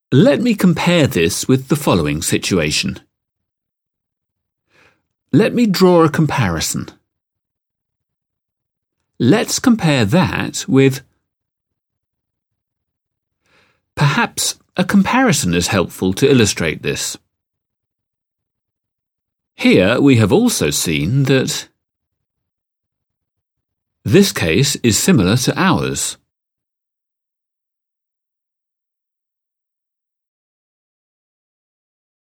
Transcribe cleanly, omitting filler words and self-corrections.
Let me compare this with the following situation. Let me draw a comparison. Let's compare that with... Perhaps a comparison is helpful to illustrate this. Here we have also seen that this case is similar to ours.